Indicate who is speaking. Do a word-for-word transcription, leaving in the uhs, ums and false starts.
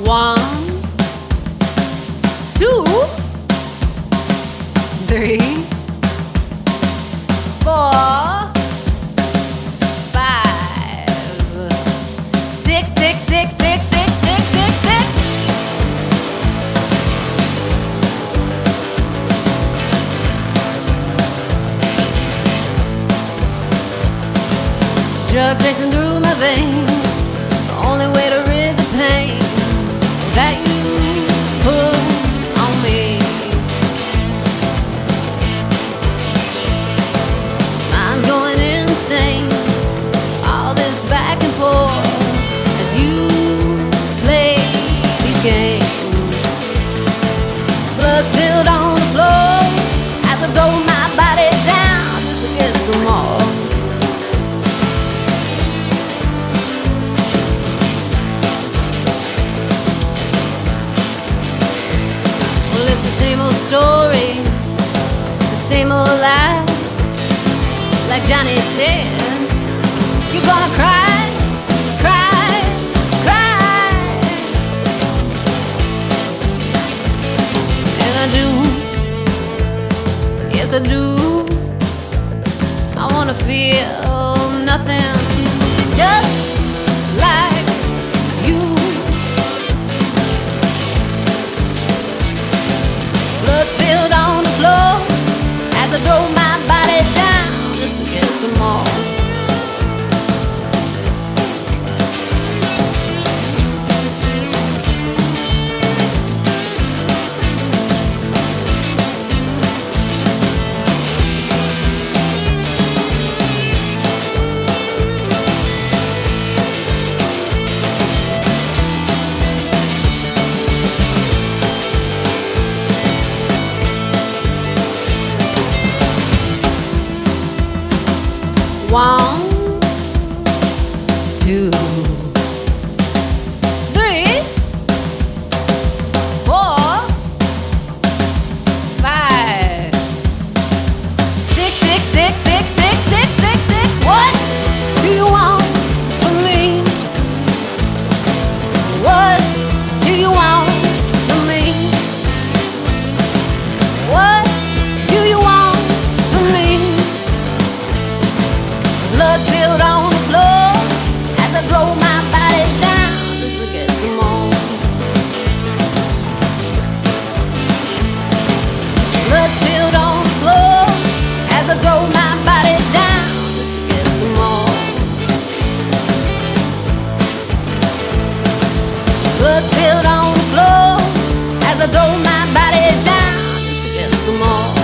Speaker 1: One, two, three, four, five, six, six, six, six, six, six, six, six. Drugs racing through my veins, the only way to rid the pain that you put on me. Mine's going insane, all this back and forth as you play these games. Blood spilled on the floor as I throw my body down just to get some more. It's the same old story, the same old lie. Like Johnny said, you're gonna cry, cry, cry. And I do, yes I do. I wanna feel nothing, just like you. Blood spilled on the floor as I throw my body down just to get some more. One, two, three, four, five, six, six, six, six, six, six, six, six. What do you want from me? What do you want from me? What do you want from me? Blood spilled on the floor as I throw my body down just to get some more. Blood spilled on the floor as I throw my body down just to get some more. Blood spilled on the floor as I throw my body down just to get some more.